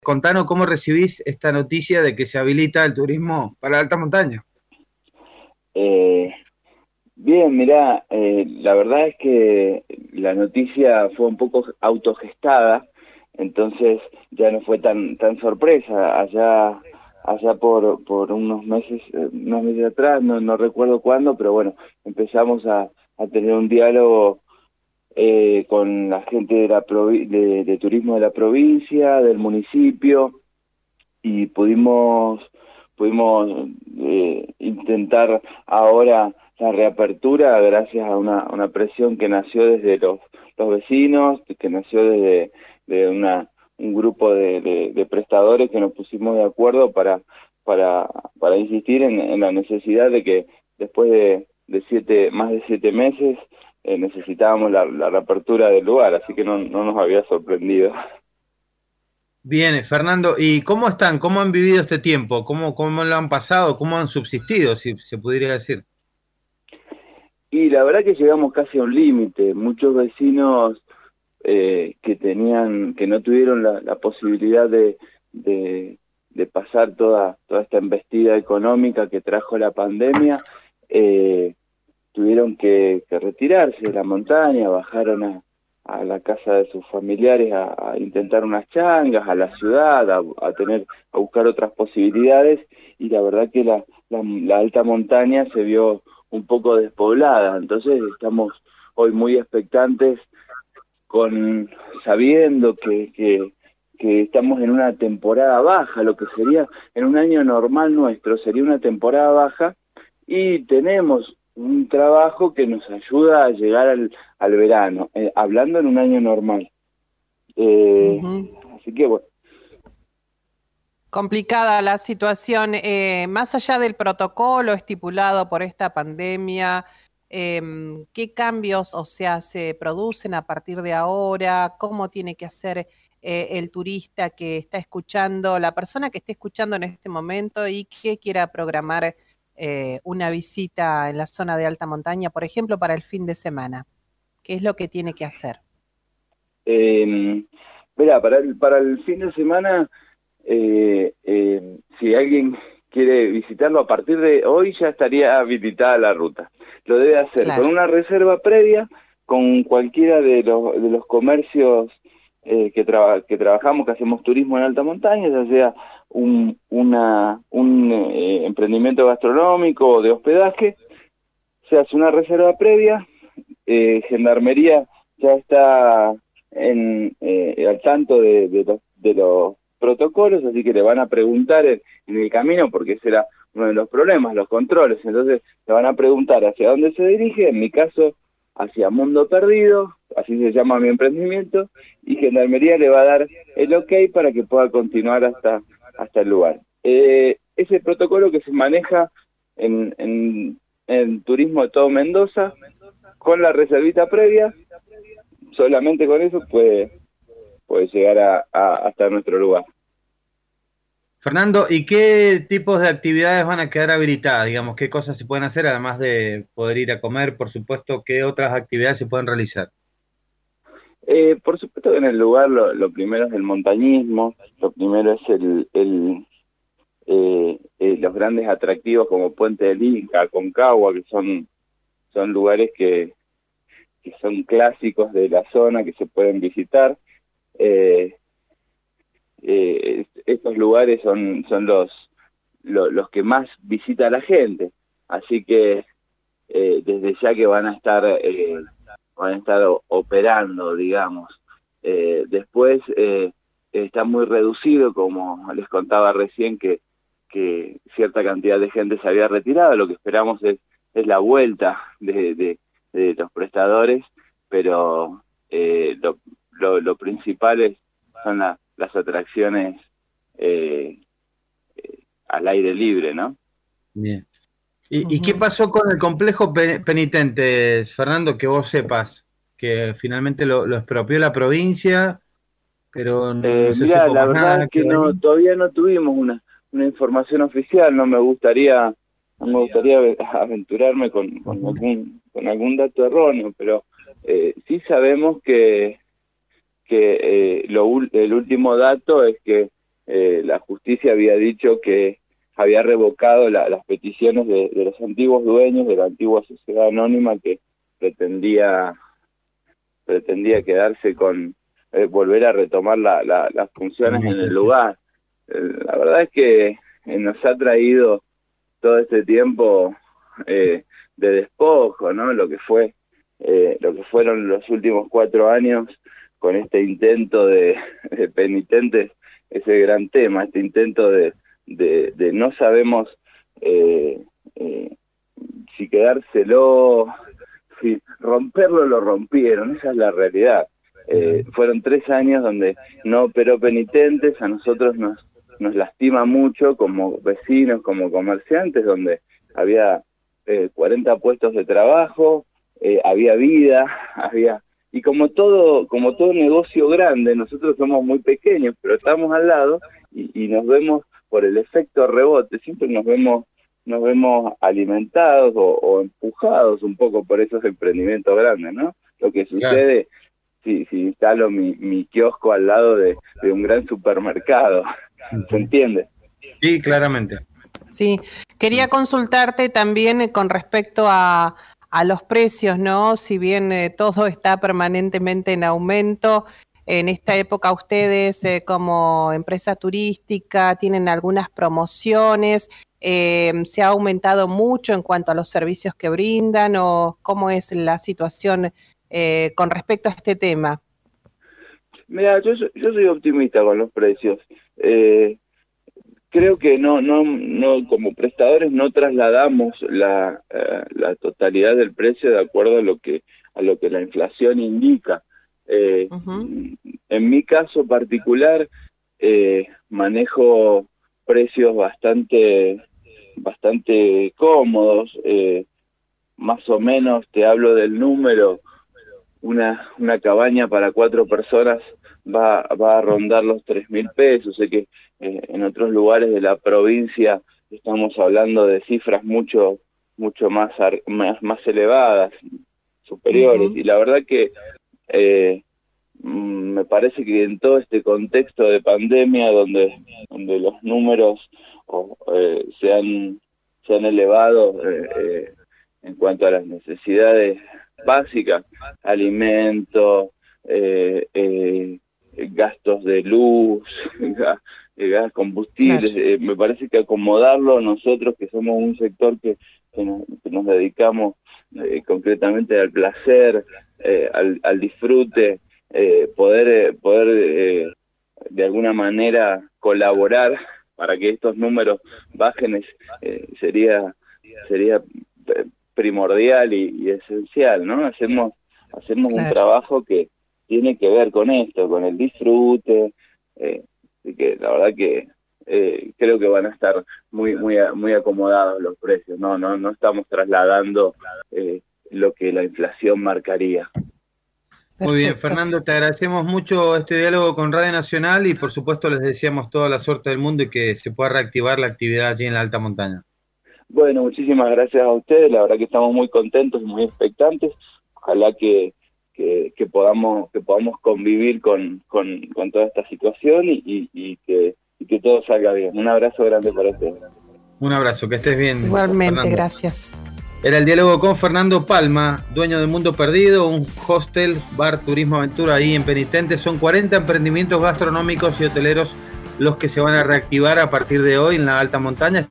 Contanos cómo recibís esta noticia de que se habilita el turismo para alta montaña. Eh, Bien, mirá, la verdad es que la noticia fue un poco autogestada, entonces ya no fue tan sorpresa. Allá por unos meses atrás, no recuerdo cuándo, pero bueno, empezamos a tener un diálogo con la gente de turismo de la provincia, del municipio, y pudimos intentar ahora la reapertura gracias a una presión que nació desde los vecinos, que nació desde de un grupo de prestadores que nos pusimos de acuerdo para insistir en la necesidad de que después de más de 7 meses necesitábamos la reapertura del lugar, así que no nos había sorprendido. Bien, Fernando, ¿y cómo están? ¿Cómo han vivido este tiempo? ¿Cómo lo han pasado? ¿Cómo han subsistido, si se pudiera decir? Y la verdad que llegamos casi a un límite. Muchos vecinos que no tuvieron la posibilidad de, de pasar toda esta embestida económica que trajo la pandemia, eh, tuvieron que retirarse de la montaña, bajaron a la casa de sus familiares a intentar unas changas, a la ciudad, a buscar otras posibilidades, y la verdad que la alta montaña se vio un poco despoblada. Entonces estamos hoy muy expectantes, sabiendo que estamos en una temporada baja. Lo que sería en un año normal nuestro sería una temporada baja, y tenemos un trabajo que nos ayuda a llegar al verano, hablando en un año normal. Eh, Ujú. Así que bueno. Complicada la situación, más allá del protocolo estipulado por esta pandemia, ¿qué cambios, o sea, se producen a partir de ahora? ¿Cómo tiene que hacer el turista que está escuchando, la persona que esté escuchando en este momento y que quiera programar una visita en la zona de alta montaña, por ejemplo, para el fin de semana? ¿Qué es lo que tiene que hacer? Eh, Mira, para el fin de semana, si alguien quiere visitarlo a partir de hoy, ya estaría habilitada la ruta. Lo debe hacer con Claro. una reserva previa, con cualquiera de los comercios que trabajamos, que hacemos turismo en alta montaña, ya sea un emprendimiento gastronómico o de hospedaje. Se hace una reserva previa. Gendarmería ya está al tanto de los protocolos, así que le van a preguntar en el camino, porque ese era uno de los problemas, los controles. Entonces le van a preguntar hacia dónde se dirige, en mi caso hacia Mundo Perdido, así se llama mi emprendimiento, y Gendarmería le va a dar el ok para que pueda continuar hasta el lugar. Ese protocolo que se maneja en turismo de todo Mendoza, con la reservita previa, solamente con eso puede llegar hasta nuestro lugar. Fernando, ¿y qué tipos de actividades van a quedar habilitadas? Digamos, ¿qué cosas se pueden hacer además de poder ir a comer? Por supuesto, ¿qué otras actividades se pueden realizar? Por supuesto que en el lugar lo primero es el montañismo, lo primero es los grandes atractivos como Puente del Inca, Aconcagua, que son lugares que son clásicos de la zona, que se pueden visitar. Eh, Estos lugares son los que más visita la gente, así que desde ya que van a estar operando, digamos. Después está muy reducido, como les contaba recién, que cierta cantidad de gente se había retirado. Lo que esperamos es la vuelta de los prestadores, pero lo principal son las atracciones eh, al aire libre, ¿no? Bien. ¿Y qué Ujú. pasó con el complejo penitente, Fernando, que vos sepas? Que finalmente lo expropió la provincia, pero no se Mira, supo la más verdad nada, es que quedó ahí. todavía no tuvimos una información oficial. No me gustaría aventurarme con algún dato erróneo, pero sí sabemos que el último dato es que la justicia había dicho que había revocado las peticiones de los antiguos dueños de la antigua sociedad anónima que pretendía quedarse con, volver a retomar las funciones en el lugar. La verdad es que nos ha traído todo este tiempo de despojo, ¿no? Lo que fueron los últimos 4 años con este intento de penitentes, ese gran tema, este intento de no sabemos si quedárselo, si romperlo, lo rompieron, esa es la realidad. Fueron 3 años donde no operó penitentes, a nosotros nos lastima mucho como vecinos, como comerciantes, donde había 40 puestos de trabajo, había vida, y como todo negocio grande, nosotros somos muy pequeños, pero estamos al lado y nos vemos por el efecto rebote, siempre nos vemos alimentados o empujados un poco por esos emprendimientos grandes, ¿no? Lo que sucede, si instalo mi kiosco al lado de un gran supermercado, ¿se entiende? Sí, claramente. Sí, quería consultarte también con respecto a los precios, ¿no? Si bien todo está permanentemente en aumento, en esta época ustedes como empresa turística tienen algunas promociones, ¿se ha aumentado mucho en cuanto a los servicios que brindan o cómo es la situación con respecto a este tema? Mira, yo soy optimista con los precios. Creo que no como prestadores no trasladamos la totalidad del precio de acuerdo a lo que la inflación indica. En mi caso particular manejo precios bastante cómodos, más o menos te hablo del número, una cabaña para 4 personas va a rondar los 3.000 pesos, sé que en otros lugares de la provincia estamos hablando de cifras mucho más elevadas, superiores, y la verdad que me parece que en todo este contexto de pandemia donde los números se han elevado en cuanto a las necesidades básicas, alimentos, gastos de luz, gas, combustibles, me parece que acomodarlo nosotros que somos un sector que nos dedicamos concretamente al placer, al disfrute, poder de alguna manera colaborar para que estos números bajen sería primordial y esencial, ¿no? Hacemos un trabajo que tiene que ver con esto, con el disfrute, y que la verdad que creo que van a estar muy acomodados los precios, no estamos trasladando lo que la inflación marcaría. Muy bien, Fernando, te agradecemos mucho este diálogo con Radio Nacional y por supuesto les deseamos toda la suerte del mundo y que se pueda reactivar la actividad allí en la alta montaña. Bueno, muchísimas gracias a ustedes, la verdad que estamos muy contentos y muy expectantes, ojalá que podamos convivir con toda esta situación y que todo salga bien. Un abrazo grande para ustedes. Un abrazo, que estés bien. Igualmente, Fernando. Gracias. Era el diálogo con Fernando Palma, dueño de Mundo Perdido, un hostel, bar, turismo, aventura ahí en Penitente. Son 40 emprendimientos gastronómicos y hoteleros los que se van a reactivar a partir de hoy en la alta montaña.